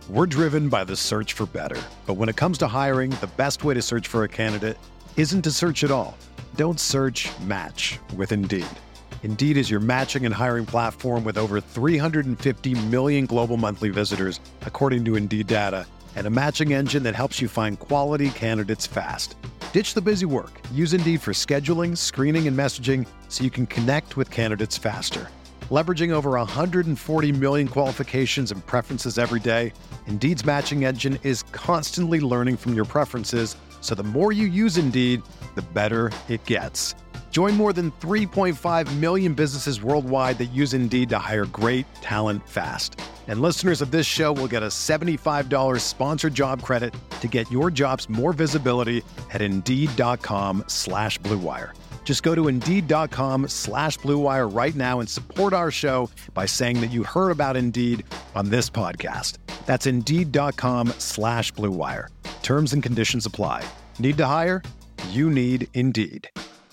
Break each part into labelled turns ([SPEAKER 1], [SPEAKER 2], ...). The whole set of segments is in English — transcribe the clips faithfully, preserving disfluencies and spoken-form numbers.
[SPEAKER 1] We're driven by the search for better. But when it comes to hiring, the best way to search for a candidate isn't to search at all. Don't search, match with Indeed. Indeed is your matching and hiring platform with over three hundred fifty million global monthly visitors, according to Indeed data, and a matching engine that helps you find quality candidates fast. Ditch the busy work. Use Indeed for scheduling, screening, and messaging so you can connect with candidates faster. Leveraging over one hundred forty million qualifications and preferences every day, Indeed's matching engine is constantly learning from your preferences, so the more you use Indeed, the better it gets. Join more than three point five million businesses worldwide that use Indeed to hire great talent fast. And listeners of this show will get a seventy-five dollars sponsored job credit to get your jobs more visibility at Indeed.com slash Blue Wire. Just go to Indeed.com slash Blue Wire right now and support our show by saying that you heard about Indeed on this podcast. That's Indeed.com slash Blue Wire. Terms and conditions apply. Need to hire? You need Indeed.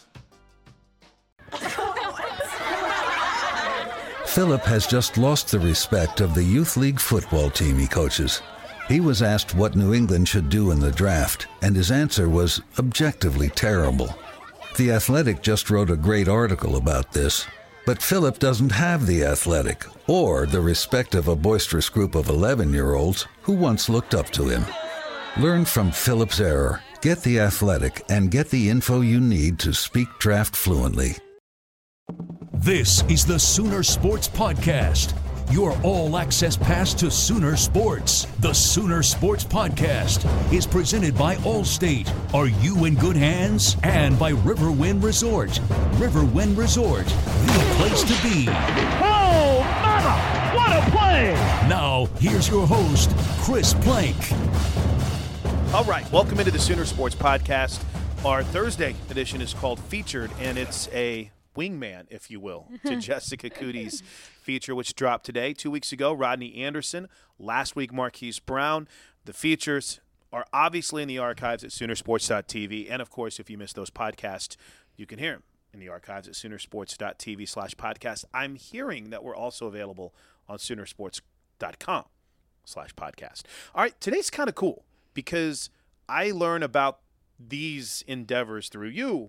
[SPEAKER 2] Philip has just lost the respect of the youth league football team he coaches. He was asked what New England should do in the draft, and his answer was objectively terrible. The Athletic just wrote a great article about this, but Philip doesn't have The Athletic or the respect of a boisterous group of eleven-year-olds who once looked up to him. Learn from Philip's error, get The Athletic, and get the info you need to speak draft fluently.
[SPEAKER 3] This is the Sooner Sports Podcast, your all-access pass to Sooner Sports. The Sooner Sports Podcast is presented by Allstate. Are you in good hands? And by Riverwind Resort. Riverwind Resort, the place to be.
[SPEAKER 4] Oh, mama! What a play!
[SPEAKER 3] Now, here's your host, Chris Plank.
[SPEAKER 5] All right, welcome into the Sooner Sports Podcast. Our Thursday edition is called Featured, and it's a wingman, if you will, to Jessica Cootie's feature, which dropped today. Two weeks ago, Rodney Anderson. Last week, Marquise Brown. The features are obviously in the archives at Soonersports dot T V. And, of course, if you missed those podcasts, you can hear them in the archives at Soonersports dot T V slash podcast. I'm hearing that we're also available on Soonersports dot com slash podcast. All right, today's kind of cool because I learn about these endeavors through you.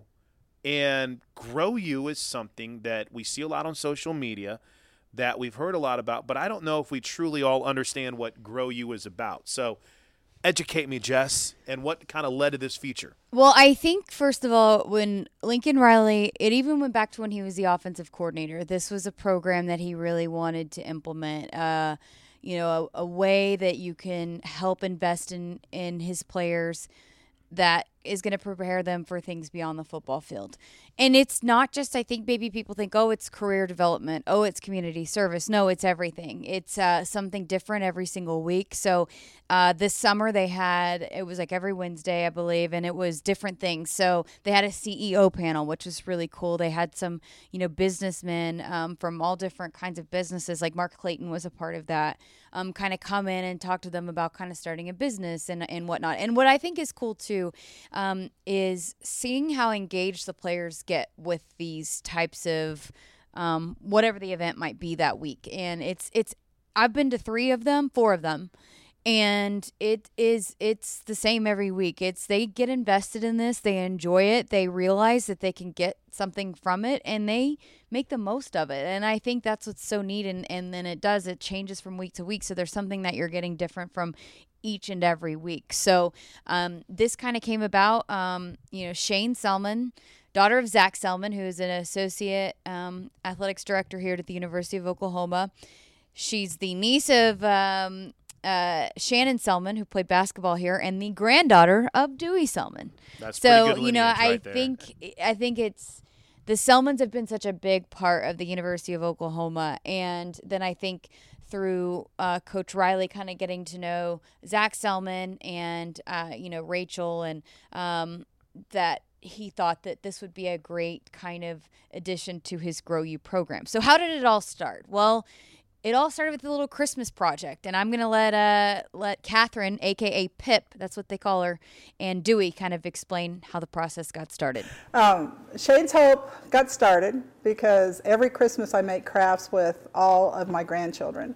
[SPEAKER 5] And Grow You is something that we see a lot on social media, that we've heard a lot about, but I don't know if we truly all understand what Grow You is about. So educate me, Jess, and what kind of led to this feature?
[SPEAKER 6] Well, I think, first of all, when Lincoln Riley, it even went back to when he was the offensive coordinator. This was a program that he really wanted to implement, uh, you know, a, a way that you can help invest in, in his players that is going to prepare them for things beyond the football field. And it's not just, I think maybe people think, oh, it's career development. Oh, it's community service. No, it's everything. It's uh, something different every single week. So uh, this summer they had, it was like every Wednesday, I believe, and it was different things. So they had a C E O panel, which was really cool. They had some, you know, businessmen um, from all different kinds of businesses, like Mark Clayton was a part of that, um, kind of come in and talk to them about kind of starting a business and, and whatnot. And what I think is cool too, Um, is seeing how engaged the players get with these types of um, whatever the event might be that week. And it's it's I've been to three of them, four of them, and it is it's the same every week. It's they get invested in this, they enjoy it, they realize that they can get something from it, and they make the most of it. And I think that's what's so neat. And, and then it does, it changes from week to week. So there's something that you're getting different from each and every week. So um, this kind of came about, um, you know, Shane Selman, daughter of Zach Selman, who is an associate um, athletics director here at the University of Oklahoma. She's the niece of um, uh, Shannon Selman, who played basketball here, and the granddaughter of Dewey Selman.
[SPEAKER 5] That's
[SPEAKER 6] so,
[SPEAKER 5] pretty good
[SPEAKER 6] you know,
[SPEAKER 5] lineage
[SPEAKER 6] I
[SPEAKER 5] right there.
[SPEAKER 6] think I think it's the Selmans have been such a big part of the University of Oklahoma, and then I think through uh, Coach Riley kind of getting to know Zach Selman and, uh, you know, Rachel, and um, that he thought that this would be a great kind of addition to his Grow You program. So how did it all start? Well, it all started with a little Christmas project, and I'm going to let uh, let Catherine, a k a. Pip, that's what they call her, and Dewey kind of explain how the process got started.
[SPEAKER 7] Um, Shane's Hope got started because every Christmas I make crafts with all of my grandchildren.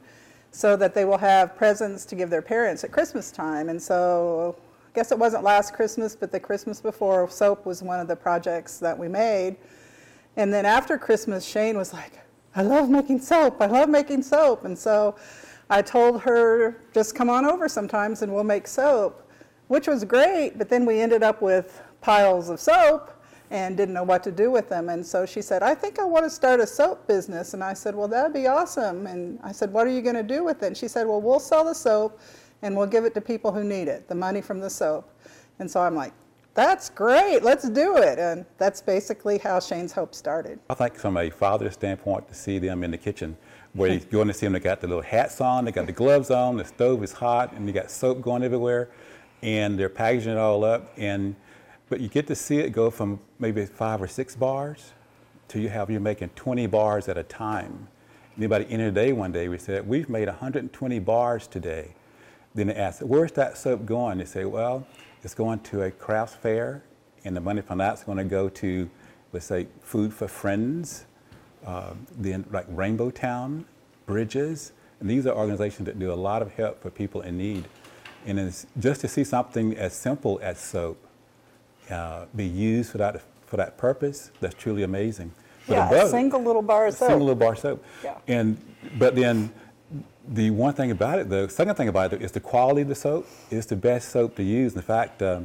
[SPEAKER 7] so that they will have presents to give their parents at Christmas time. And so I guess it wasn't last Christmas, but the Christmas before, soap was one of the projects that we made. And then after Christmas, Shane was like, I love making soap. I love making soap. And so I told her, just come on over sometimes and we'll make soap, which was great. But then we ended up with piles of soap and didn't know what to do with them. And so she said, I think I want to start a soap business. And I said, well, that'd be awesome. And I said, what are you going to do with it? And she said, well, we'll sell the soap and we'll give it to people who need it, the money from the soap. And so I'm like, that's great, let's do it. And that's basically how Shane's Hope started.
[SPEAKER 8] I think from a father's standpoint, to see them in the kitchen, where you're going to see them, they got the little hats on, they got the gloves on, the stove is hot, and you got soap going everywhere, and they're packaging it all up. And but you get to see it go from maybe five or six bars to you have you're making twenty bars at a time. Anybody in the day one day, we said, we've made one hundred twenty bars today. Then they asked, where's that soap going? They say, well, it's going to a crafts fair, and the money from that's going to go to, let's say, Food for Friends, uh, then like Rainbow Town, Bridges, and these are organizations that do a lot of help for people in need. And it's just to see something as simple as soap uh, be used for that for that purpose, that's truly amazing. But
[SPEAKER 7] yeah,
[SPEAKER 8] above,
[SPEAKER 7] a single little bar of soap.
[SPEAKER 8] Single little bar of soap.
[SPEAKER 7] Yeah.
[SPEAKER 8] And but then. The one thing about it, the second thing about it is the quality of the soap is the best soap to use. In fact, um,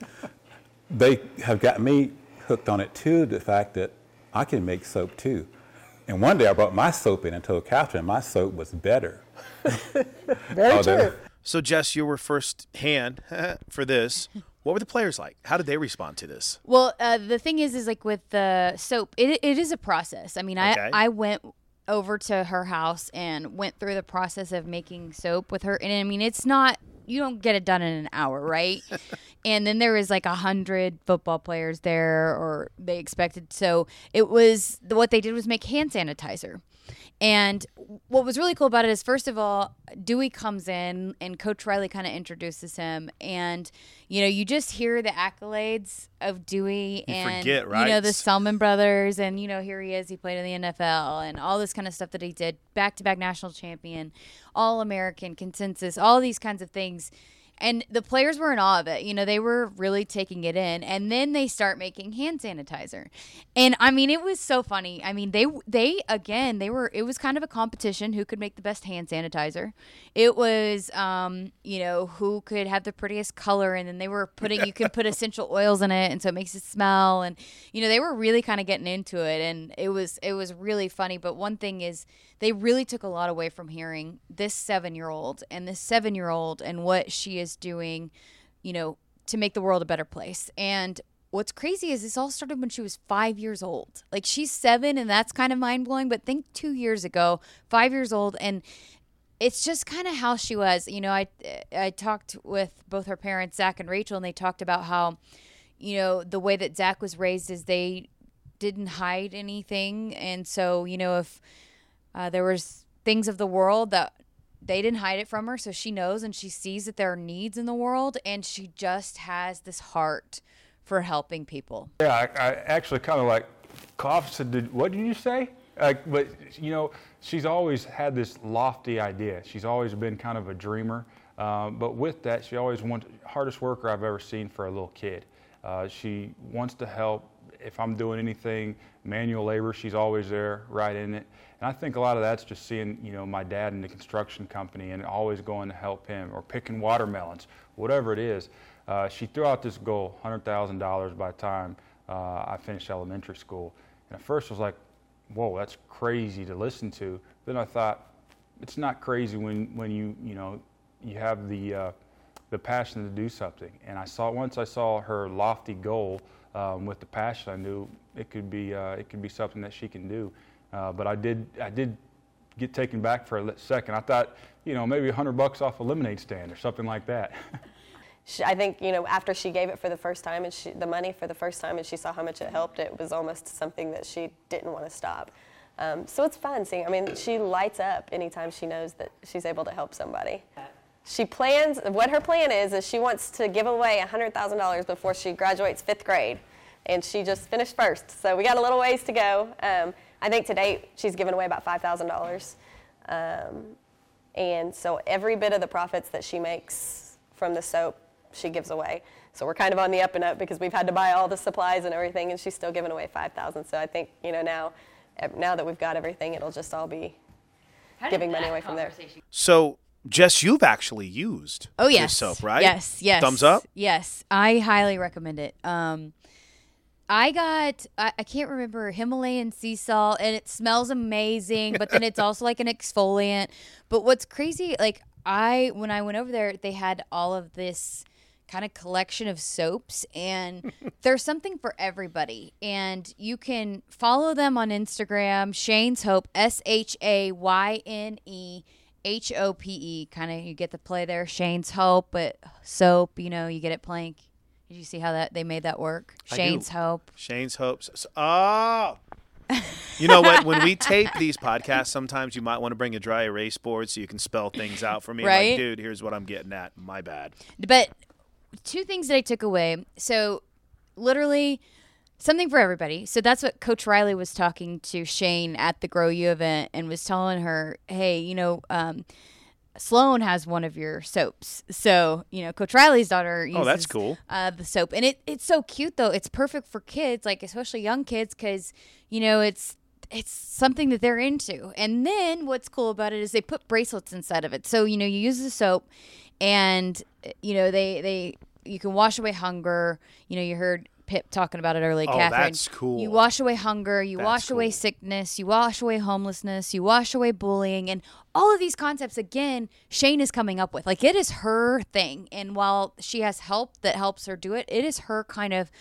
[SPEAKER 8] they have got me hooked on it too, the fact that I can make soap too. And one day I brought my soap in and told Catherine my soap was better.
[SPEAKER 7] Very
[SPEAKER 8] oh,
[SPEAKER 7] true.
[SPEAKER 5] So, Jess, you were first hand for this. What were the players like? How did they respond to this?
[SPEAKER 6] Well, uh, the thing is, is like with the soap, it it is a process. I mean,
[SPEAKER 5] Okay.
[SPEAKER 6] I, I went over to her house and went through the process of making soap with her. And I mean, it's not, you don't get it done in an hour, right? And then there was like a hundred football players there, or they expected. So it was, what they did was make hand sanitizer. And what was really cool about it is, first of all, Dewey comes in and Coach Riley kind of introduces him. And, you know, you just hear the accolades of Dewey
[SPEAKER 5] You
[SPEAKER 6] and,
[SPEAKER 5] forget, right?
[SPEAKER 6] you know, the Selman brothers. And, you know, here he is. He played in the N F L and all this kind of stuff that he did. Back-to-back national champion, All-American, consensus, all these kinds of things. And the players were in awe of it. You know, they were really taking it in. And then they start making hand sanitizer. And, I mean, it was so funny. I mean, they, they again, they were, it was kind of a competition who could make the best hand sanitizer. It was, um, you know, who could have the prettiest color. And then they were putting, you could put essential oils in it, and so it makes it smell. And, you know, they were really kind of getting into it. And it was, it was really funny. But one thing is, they really took a lot away from hearing this seven-year-old and this seven-year-old and what she is doing, you know, to make the world a better place. And what's crazy is this all started when she was five years old. Like, she's seven, and that's kind of mind-blowing, but think two years ago, five years old, and it's just kind of how she was. You know, I, I talked with both her parents, Zach and Rachel, and they talked about how, you know, the way that Zach was raised is they didn't hide anything. And so, you know, if Uh, there was things of the world that they didn't hide it from her, so she knows and she sees that there are needs in the world, and she just has this heart for helping people.
[SPEAKER 9] Yeah, I, I actually kind of like coughed. Said, did, what did you say? Like, but you know, she's always had this lofty idea. She's always been kind of a dreamer. Uh, but with that, she always wanted, hardest worker I've ever seen for a little kid. Uh, she wants to help. If I'm doing anything, manual labor, she's always there, right in it. And I think a lot of that's just seeing, you know, my dad in the construction company and always going to help him, or picking watermelons, whatever it is. Uh, she threw out this goal, one hundred thousand dollars by the time uh, I finished elementary school. And at first I was like, whoa, that's crazy to listen to. Then I thought, it's not crazy when, when you, you know, you have the, uh, the passion to do something. And I saw, once I saw her lofty goal, Um, with the passion, I knew it could be uh, it could be something that she can do. Uh, but I did I did get taken back for a second. I thought, you know, maybe a hundred bucks off a lemonade stand or something like that.
[SPEAKER 10] She, I think, you know, after she gave it for the first time, and she, the money for the first time, and she saw how much it helped, it was almost something that she didn't want to stop. Um, so it's fun seeing. I mean, she lights up anytime she knows that she's able to help somebody. She plans, what her plan is, is she wants to give away one hundred thousand dollars before she graduates fifth grade. And she just finished first. So we got a little ways to go. Um, I think to date, she's given away about five thousand dollars. Um, And so every bit of the profits that she makes from the soap, she gives away. So we're kind of on the up and up because we've had to buy all the supplies and everything, and she's still giving away five thousand dollars. So I think, you know, now now that we've got everything, it'll just all be giving money away from there.
[SPEAKER 5] So, Jess, you've actually used
[SPEAKER 6] oh, yes.
[SPEAKER 5] this soap, right?
[SPEAKER 6] Yes, yes.
[SPEAKER 5] Thumbs up?
[SPEAKER 6] Yes, I highly recommend it. Um, I got, I, I can't remember, Himalayan sea salt, and it smells amazing, but then it's also like an exfoliant. But what's crazy, like, I, when I went over there, they had all of this kind of collection of soaps, and there's something for everybody. And you can follow them on Instagram, Shane's Hope, S H A Y N E H O P E. Kind of, you get the play there, Shane's Hope, but soap, you know, you get it playing. Did you see how that they made that work? Shane's Hope.
[SPEAKER 5] Shane's Hope. Oh. You know what? When we tape these podcasts, sometimes you might want to bring a dry erase board so you can spell things out for me.
[SPEAKER 6] Right?
[SPEAKER 5] Like, dude, here's what I'm getting at. My bad.
[SPEAKER 6] But two things that I took away. So literally something for everybody. So that's what Coach Riley was talking to Shane at the Grow You event and was telling her, hey, you know, um, Sloan has one of your soaps. So, you know, Coach Riley's daughter uses
[SPEAKER 5] oh, that's cool.
[SPEAKER 6] uh, the soap. And it, it's so cute, though. It's perfect for kids, like especially young kids, because, you know, it's it's something that they're into. And then what's cool about it is they put bracelets inside of it. So, you know, you use the soap and, you know, they, they you can wash away hunger. You know, you heard Pip talking about it earlier,
[SPEAKER 5] oh,
[SPEAKER 6] Catherine.
[SPEAKER 5] That's cool.
[SPEAKER 6] You wash away hunger, you
[SPEAKER 5] that's
[SPEAKER 6] wash
[SPEAKER 5] cool.
[SPEAKER 6] away sickness, you wash away homelessness, you wash away bullying, and all of these concepts, again, Shane is coming up with. Like, it is her thing, and while she has help that helps her do it, it is her kind of,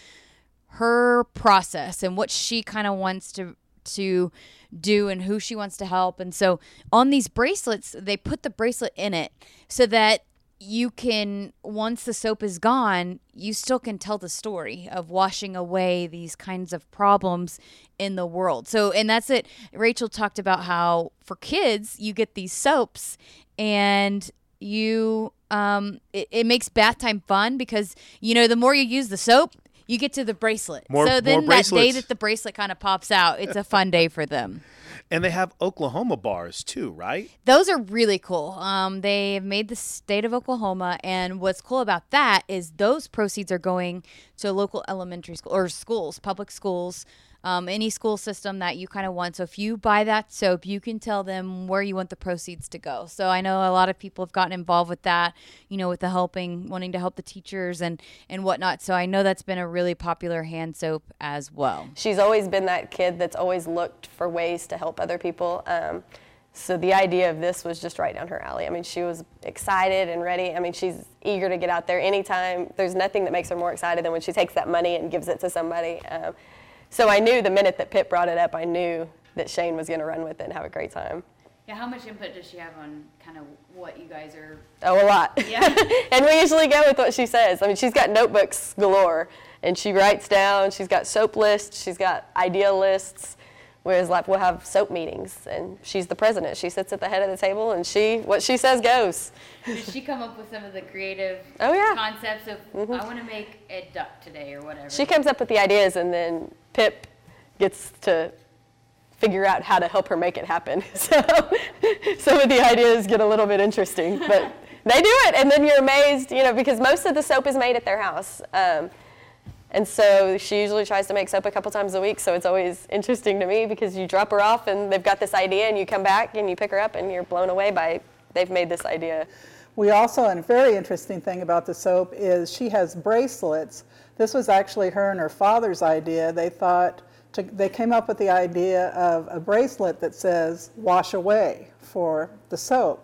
[SPEAKER 6] her process and what she kind of wants to to do and who she wants to help. And so on these bracelets, they put the bracelet in it so that you can, once the soap is gone, you still can tell the story of washing away these kinds of problems in the world. So, and that's it. Rachel talked about how for kids, you get these soaps and you, um, it, it makes bath time fun because, you know, the more you use the soap, you get to the bracelet.
[SPEAKER 5] More,
[SPEAKER 6] so then
[SPEAKER 5] more
[SPEAKER 6] that day
[SPEAKER 5] bracelets.
[SPEAKER 6] that the bracelet kind of pops out, it's a fun day for them.
[SPEAKER 5] And they have Oklahoma bars too, right?
[SPEAKER 6] Those are really cool. Um, they've made the state of Oklahoma, and what's cool about that is those proceeds are going to local elementary school or schools, public schools, um, any school system that you kind of want. So if you buy that soap, you can tell them where you want the proceeds to go. So I know a lot of people have gotten involved with that, you know, with the helping, wanting to help the teachers and, and whatnot. So I know that's been a really popular hand soap as well.
[SPEAKER 10] She's always been that kid that's always looked for ways to help other people. Um, so the idea of this was just right down her alley. I mean, she was excited and ready. I mean, she's eager to get out there anytime. There's nothing that makes her more excited than when she takes that money and gives it to somebody. Um, So I knew the minute that Pip brought it up, I knew that Shane was going to run with it and have a great time.
[SPEAKER 6] Yeah, how much input does she have on kind of what you guys are?
[SPEAKER 10] Oh, a lot.
[SPEAKER 6] Yeah.
[SPEAKER 10] And we usually go with what she says. I mean, she's got notebooks galore, and she writes down. She's got soap lists. She's got idea lists. Whereas, like, we'll have soap meetings, and she's the president. She sits at the head of the table, and she what she says goes.
[SPEAKER 6] Did she come up with some of the creative
[SPEAKER 10] oh, yeah.
[SPEAKER 6] concepts of,
[SPEAKER 10] mm-hmm.
[SPEAKER 6] I want to make a duck today or whatever?
[SPEAKER 10] She comes up with the ideas, and then Pip gets to figure out how to help her make it happen. So some of the ideas get a little bit interesting, but they do it, and then you're amazed, you know, because most of the soap is made at their house. Um, And so she usually tries to make soap a couple times a week, so it's always interesting to me because you drop her off and they've got this idea and you come back and you pick her up and you're blown away by they've made this idea.
[SPEAKER 7] We also, and a very interesting thing about the soap is she has bracelets. This was actually her and her father's idea. They thought, to, they came up with the idea of a bracelet that says wash away for the soap.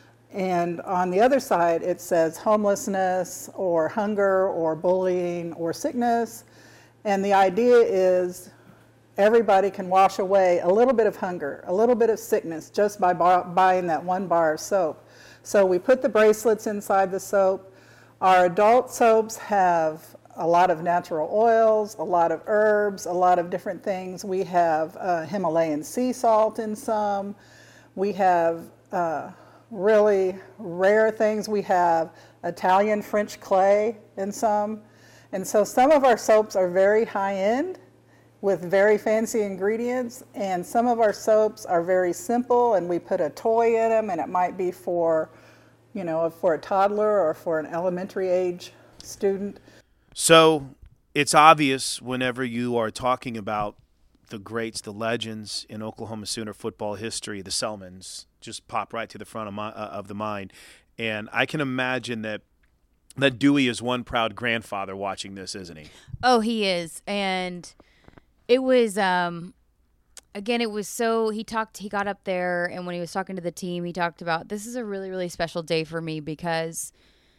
[SPEAKER 7] And on the other side, it says homelessness or hunger or bullying or sickness. And the idea is everybody can wash away a little bit of hunger, a little bit of sickness just by bar- buying that one bar of soap. So we put the bracelets inside the soap. Our adult soaps have a lot of natural oils, a lot of herbs, a lot of different things. We have uh, Himalayan sea salt in some. We have uh, really rare things. We have Italian French clay in some. And so some of our soaps are very high end with very fancy ingredients, and some of our soaps are very simple, and we put a toy in them, and it might be for, you know, for a toddler or for an elementary age student.
[SPEAKER 5] So it's obvious whenever you are talking about the greats, the legends in Oklahoma Sooner football history, the Selmans just pop right to the front of, my, uh, of the mind. And I can imagine that that Dewey is one proud grandfather watching this, isn't he?
[SPEAKER 6] Oh, he is. And it was, um, again, it was so, he talked, he got up there, and when he was talking to the team, he talked about, this is a really, really special day for me because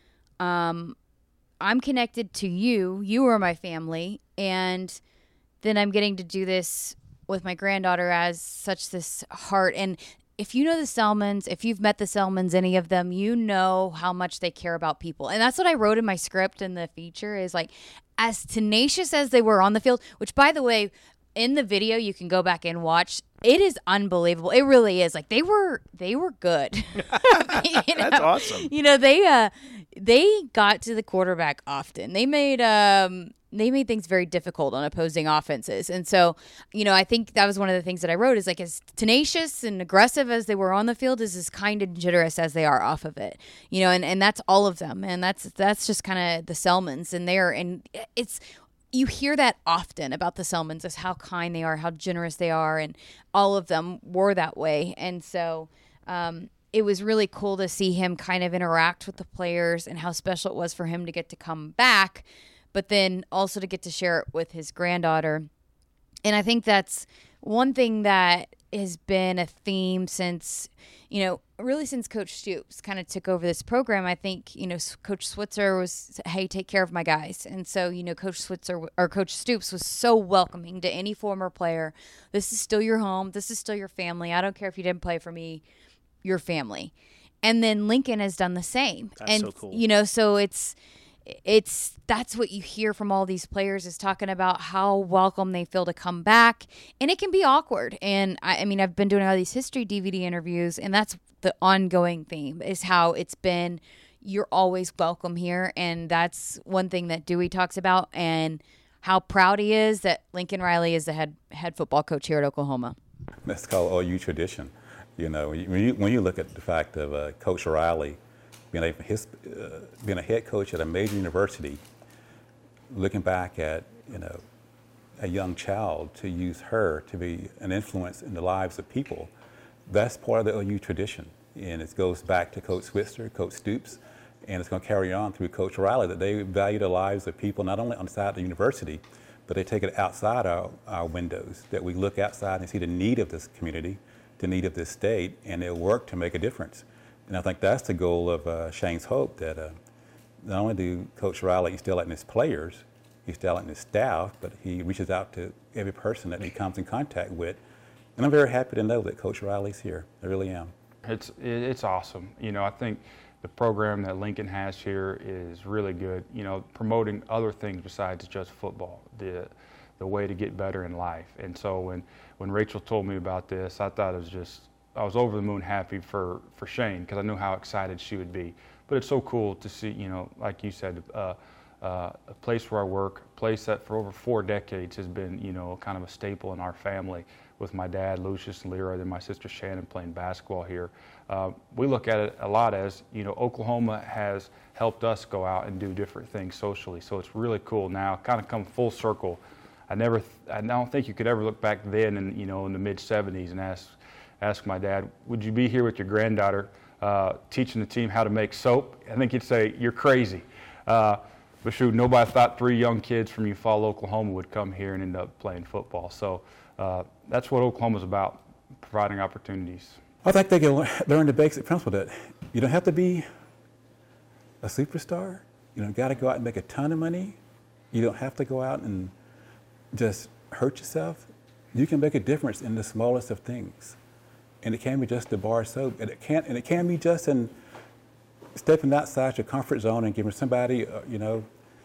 [SPEAKER 6] um, I'm connected to you. You are my family. And then I'm getting to do this with my granddaughter as such this heart. And if you know the Selmans, if you've met the Selmans, any of them, you know how much they care about people. And that's what I wrote in my script in the feature is like, as tenacious as they were on the field, which by the way, in the video, you can go back and watch. It is unbelievable. It really is. Like they were, they were good. you know?
[SPEAKER 5] That's awesome.
[SPEAKER 6] You know, they, uh, they got to the quarterback often. They made, um, they made things very difficult on opposing offenses. And so, you know, I think that was one of the things that I wrote is like as tenacious and aggressive as they were on the field is as kind and generous as they are off of it. You know, and, and that's all of them. And that's that's just kind of the Selmans. And they're and it's you hear that often about the Selmans is how kind they are, how generous they are, and all of them were that way. And so um it was really cool to see him kind of interact with the players and how special it was for him to get to come back, but then also to get to share it with his granddaughter. And I think that's one thing that has been a theme since, you know, really since Coach Stoops kind of took over this program. I think, you know, Coach Switzer was, hey, take care of my guys. And so, you know, Coach Switzer or Coach Stoops was so welcoming to any former player. This is still your home. This is still your family. I don't care if you didn't play for me, your family. And then Lincoln has done the same.
[SPEAKER 5] That's
[SPEAKER 6] and,
[SPEAKER 5] so cool.
[SPEAKER 6] You know, so it's, it's that's what you hear from all these players is talking about how welcome they feel to come back, and it can be awkward. And I, I mean, I've been doing all these history D V D interviews, and that's the ongoing theme is how it's been. You're always welcome here, and that's one thing that Dewey talks about, and how proud he is that Lincoln Riley is the head head football coach here at Oklahoma.
[SPEAKER 8] That's called O U tradition. You know, when you when you look at the fact of uh, Coach Riley being a, his, uh, being a head coach at a major university, looking back at, you know, a young child to use her to be an influence in the lives of people, that's part of the O U tradition. And it goes back to Coach Switzer, Coach Stoops, and it's going to carry on through Coach Riley, that they value the lives of people not only on the side of the university, but they take it outside our, our windows, that we look outside and see the need of this community, the need of this state, and they work to make a difference. And I think that's the goal of uh, Shane's Hope, that uh, not only do Coach Riley instill it in his players, he instills it in his staff, but he reaches out to every person that he comes in contact with. And I'm very happy to know that Coach Riley's here. I really am.
[SPEAKER 9] It's it's awesome. You know, I think the program that Lincoln has here is really good. You know, promoting other things besides just football, the the way to get better in life. And so when when Rachel told me about this, I thought it was just. I was over the moon happy for, for Shane because I knew how excited she would be. But it's so cool to see, you know, like you said, uh, uh, a place where I work, a place that for over four decades has been, you know, kind of a staple in our family with my dad, Lucius and Lyra, and my sister Shannon playing basketball here. Uh, we look at it a lot as, you know, Oklahoma has helped us go out and do different things socially. So it's really cool now, kind of come full circle. I never, I don't think you could ever look back then in, you know, in the mid seventies and ask, ask my dad, would you be here with your granddaughter uh, teaching the team how to make soap? I think he'd say, you're crazy. Uh, but shoot, nobody thought three young kids from Eufaula, Oklahoma would come here and end up playing football. So uh, that's what Oklahoma's about, providing opportunities.
[SPEAKER 8] I think they can learn the basic principle that you don't have to be a superstar. You don't got to go out and make a ton of money. You don't have to go out and just hurt yourself. You can make a difference in the smallest of things. And it can be just the bar soap, and it can and it can be just in stepping outside your comfort zone and giving somebody, uh, you know,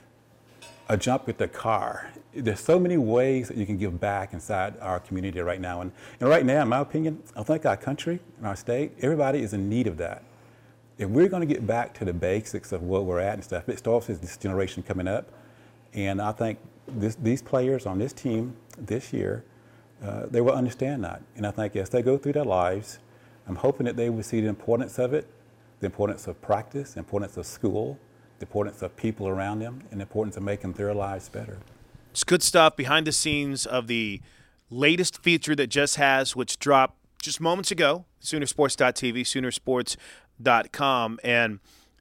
[SPEAKER 8] a jump with the car. There's so many ways that you can give back inside our community right now, and, and right now, in my opinion, I think our country and our state, everybody is in need of that. If we're going to get back to the basics of where we're at and stuff, it starts with this generation coming up, and I think this, these players on this team this year, uh, they will understand that. And I think as they go through their lives, I'm hoping that they will see the importance of it, the importance of practice, the importance of school, the importance of people around them, and the importance of making their lives better.
[SPEAKER 5] It's good stuff behind the scenes of the latest feature that Jess has, which dropped just moments ago, Sooner Sports dot T V, Sooner Sports dot com. And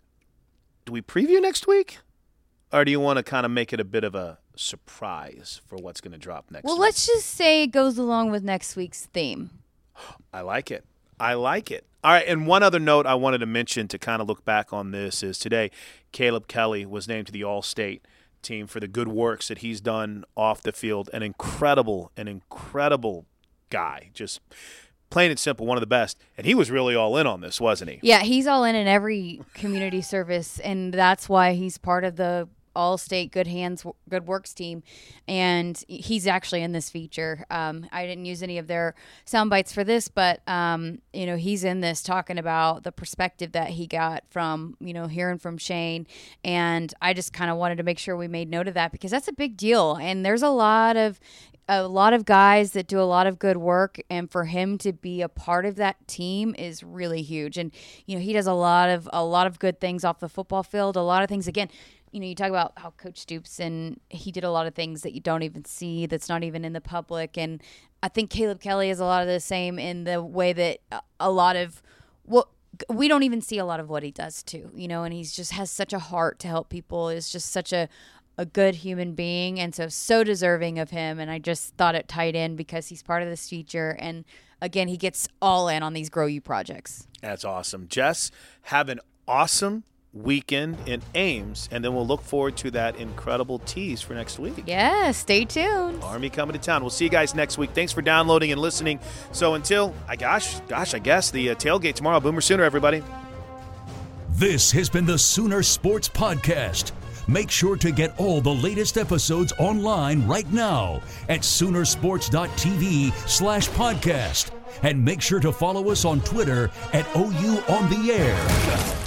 [SPEAKER 5] do we preview next week? Or do you want to kind of make it a bit of a surprise for what's going to drop next
[SPEAKER 6] well,
[SPEAKER 5] week?
[SPEAKER 6] Well, let's just say it goes along with next week's theme.
[SPEAKER 5] I like it. I like it. All right, and one other note I wanted to mention to kind of look back on this is today, Caleb Kelly was named to the All-State team for the good works that he's done off the field. An incredible, an incredible guy. Just plain and simple, one of the best. And he was really all in on this, wasn't he?
[SPEAKER 6] Yeah, he's all in in every community service, and that's why he's part of the All-State Good Hands, Good Works team, and he's actually in this feature. Um, I didn't use any of their sound bites for this, but um, you know, he's in this talking about the perspective that he got from, you know, hearing from Shane, and I just kind of wanted to make sure we made note of that because that's a big deal, and there's a lot of a lot of guys that do a lot of good work, and for him to be a part of that team is really huge. And you know, he does a lot of a lot of good things off the football field, a lot of things again. You know, you talk about how Coach Stoops, and he did a lot of things that you don't even see, that's not even in the public. And I think Caleb Kelly is a lot of the same in the way that a lot of what we don't even see a lot of what he does too, you know, and he's just has such a heart to help people, is just such a, a good human being. And so, so deserving of him. And I just thought it tied in because he's part of this feature. And again, he gets all in on these Grow You projects.
[SPEAKER 5] That's awesome. Jess, have an awesome weekend in Ames, and then we'll look forward to that incredible tease for next week.
[SPEAKER 6] Yeah, stay tuned.
[SPEAKER 5] Army coming to town. We'll see you guys next week. Thanks for downloading and listening. So until, I gosh, gosh, I guess the uh, tailgate tomorrow. Boomer Sooner, everybody.
[SPEAKER 3] This has been the Sooner Sports Podcast. Make sure to get all the latest episodes online right now at Sooner Sports dot T V slash podcast. And make sure to follow us on Twitter at O U On The Air.